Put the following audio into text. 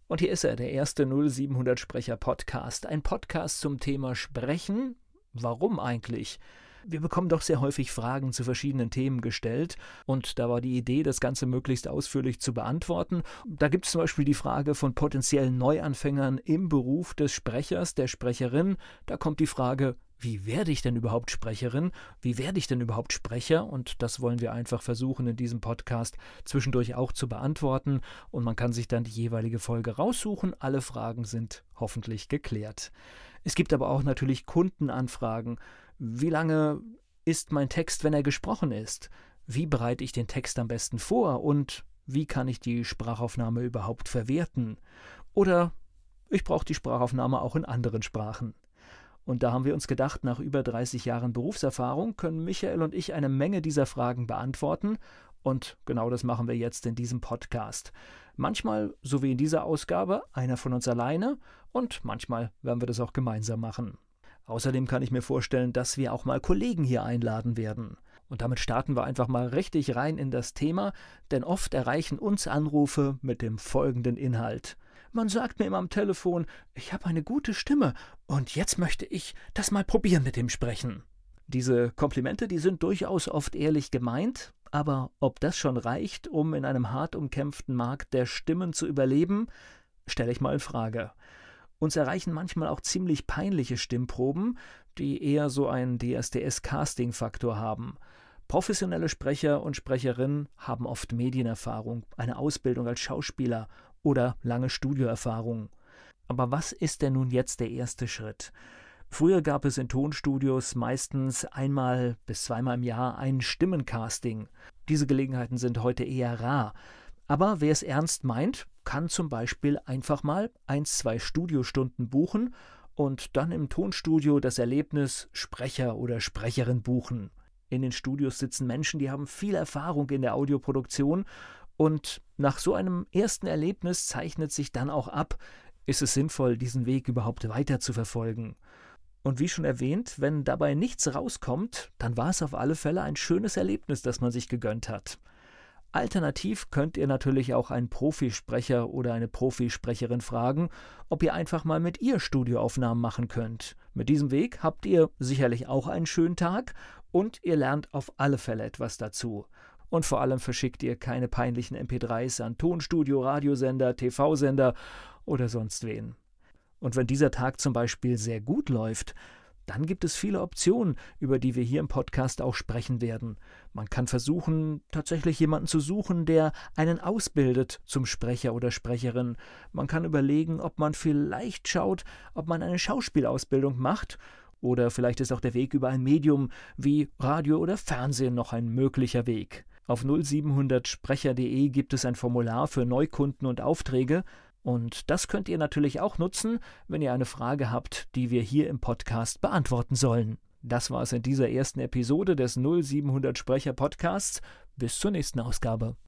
Und hier ist er, der erste 0700 Sprecher Podcast. Ein Podcast zum Thema Sprechen. Warum eigentlich? Wir bekommen doch sehr häufig Fragen zu verschiedenen Themen gestellt und da war die Idee, das Ganze möglichst ausführlich zu beantworten. Da gibt es zum Beispiel die Frage von potenziellen Neuanfängern im Beruf des Sprechers, der Sprecherin. Da kommt die Frage, wie werde ich denn überhaupt Sprecherin? Wie werde ich denn überhaupt Sprecher? Und das wollen wir einfach versuchen, in diesem Podcast zwischendurch auch zu beantworten. Und man kann sich dann die jeweilige Folge raussuchen. Alle Fragen sind hoffentlich geklärt. Es gibt aber auch natürlich Kundenanfragen. Wie lange ist mein Text, wenn er gesprochen ist? Wie bereite ich den Text am besten vor? Und wie kann ich die Sprachaufnahme überhaupt verwerten? Oder ich brauche die Sprachaufnahme auch in anderen Sprachen. Und da haben wir uns gedacht, nach über 30 Jahren Berufserfahrung können Michael und ich eine Menge dieser Fragen beantworten. Und genau das machen wir jetzt in diesem Podcast. Manchmal, so wie in dieser Ausgabe, einer von uns alleine und manchmal werden wir das auch gemeinsam machen. Außerdem kann ich mir vorstellen, dass wir auch mal Kollegen hier einladen werden. Und damit starten wir einfach mal richtig rein in das Thema, denn oft erreichen uns Anrufe mit dem folgenden Inhalt. Man sagt mir immer am Telefon, ich habe eine gute Stimme und jetzt möchte ich das mal probieren mit dem Sprechen. Diese Komplimente, die sind durchaus oft ehrlich gemeint, aber ob das schon reicht, um in einem hart umkämpften Markt der Stimmen zu überleben, stelle ich mal in Frage. Uns erreichen manchmal auch ziemlich peinliche Stimmproben, die eher so einen DSDS-Casting-Faktor haben. Professionelle Sprecher und Sprecherinnen haben oft Medienerfahrung, eine Ausbildung als Schauspieler oder lange Studioerfahrung. Aber was ist denn nun jetzt der erste Schritt? Früher gab es in Tonstudios meistens einmal bis zweimal im Jahr ein Stimmencasting. Diese Gelegenheiten sind heute eher rar. Aber wer es ernst meint, kann zum Beispiel einfach mal 1-2 Studiostunden buchen und dann im Tonstudio das Erlebnis Sprecher oder Sprecherin buchen. In den Studios sitzen Menschen, die haben viel Erfahrung in der Audioproduktion und nach so einem ersten Erlebnis zeichnet sich dann auch ab, ist es sinnvoll, diesen Weg überhaupt weiter zu verfolgen. Und wie schon erwähnt, wenn dabei nichts rauskommt, dann war es auf alle Fälle ein schönes Erlebnis, das man sich gegönnt hat. Alternativ könnt ihr natürlich auch einen Profisprecher oder eine Profisprecherin fragen, ob ihr einfach mal mit ihr Studioaufnahmen machen könnt. Mit diesem Weg habt ihr sicherlich auch einen schönen Tag und ihr lernt auf alle Fälle etwas dazu. Und vor allem verschickt ihr keine peinlichen MP3s an Tonstudio, Radiosender, TV-Sender oder sonst wen. Und wenn dieser Tag zum Beispiel sehr gut läuft, dann gibt es viele Optionen, über die wir hier im Podcast auch sprechen werden. Man kann versuchen, tatsächlich jemanden zu suchen, der einen ausbildet zum Sprecher oder Sprecherin. Man kann überlegen, ob man vielleicht schaut, ob man eine Schauspielausbildung macht. Oder vielleicht ist auch der Weg über ein Medium wie Radio oder Fernsehen noch ein möglicher Weg. Auf 0700sprecher.de gibt es ein Formular für Neukunden und Aufträge. Und das könnt ihr natürlich auch nutzen, wenn ihr eine Frage habt, die wir hier im Podcast beantworten sollen. Das war es in dieser ersten Episode des 0700 Sprecher Podcasts. Bis zur nächsten Ausgabe.